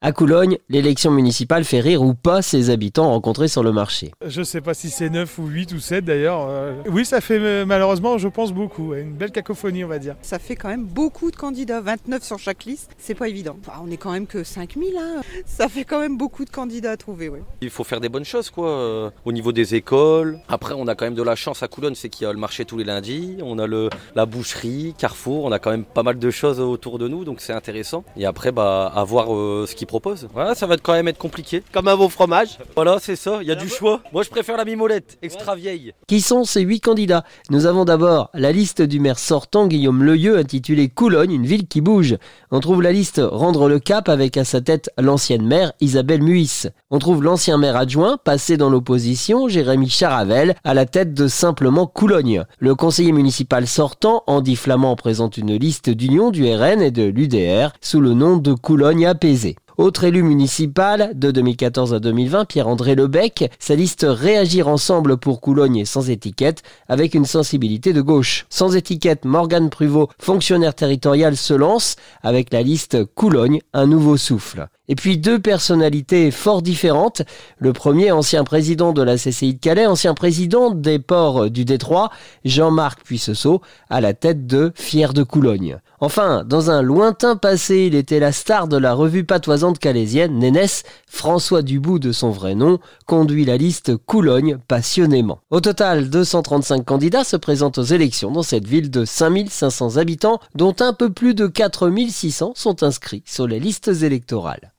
À Coulogne, l'élection municipale fait rire ou pas ses habitants rencontrés sur le marché. Je ne sais pas si c'est 9 ou 8 ou 7 d'ailleurs. Oui, ça fait malheureusement, je pense, beaucoup. Une belle cacophonie, on va dire. Ça fait quand même beaucoup de candidats, 29 sur chaque liste, c'est pas évident. Enfin, on est quand même que 5000, hein. Ça fait quand même beaucoup de candidats à trouver, ouais. Il faut faire des bonnes choses, quoi, au niveau des écoles. Après, on a quand même de la chance à Coulogne, c'est qu'il y a le marché tous les lundis, on a la boucherie, Carrefour, on a quand même pas mal de choses autour de nous, donc c'est intéressant. Et après, à voir ce qu'ils proposent. Voilà, ça va quand même être compliqué, comme un beau fromage. Voilà, c'est ça, il y a du choix. Moi, je préfère la mimolette, extra vieille. Qui sont ces 8 candidats? Nous avons d'abord la liste du maire sortant, Guillaume Leyeux, intitulée Coulogne, une ville qui bouge. On trouve la liste Rendre le cap avec à sa tête l'ancienne maire Isabelle Muis. On trouve l'ancien maire adjoint, passé dans l'opposition, Jérémy Charavel, à la tête de Simplement Coulogne. Le conseiller municipal sortant, Andy Flamand, présente une liste d'union du RN et de l'UDR sous le nom de Coulogne apaisée. Autre élu municipal, de 2014 à 2020, Pierre-André Lebec, sa liste Réagir ensemble pour Coulogne et sans étiquette, avec une sensibilité de gauche. Sans étiquette, Morgane Pruvot, fonctionnaire territorial, se lance avec la liste Coulogne, un nouveau souffle. Et puis 2 personnalités fort différentes. Le premier, ancien président de la CCI de Calais, ancien président des ports du Détroit, Jean-Marc Puisseau, à la tête de Fier de Coulogne. Enfin, dans un lointain passé, il était la star de la revue patoisante calaisienne, Nénès, François Dubout de son vrai nom, conduit la liste Coulogne passionnément. Au total, 235 candidats se présentent aux élections dans cette ville de 5500 habitants, dont un peu plus de 4600 sont inscrits sur les listes électorales.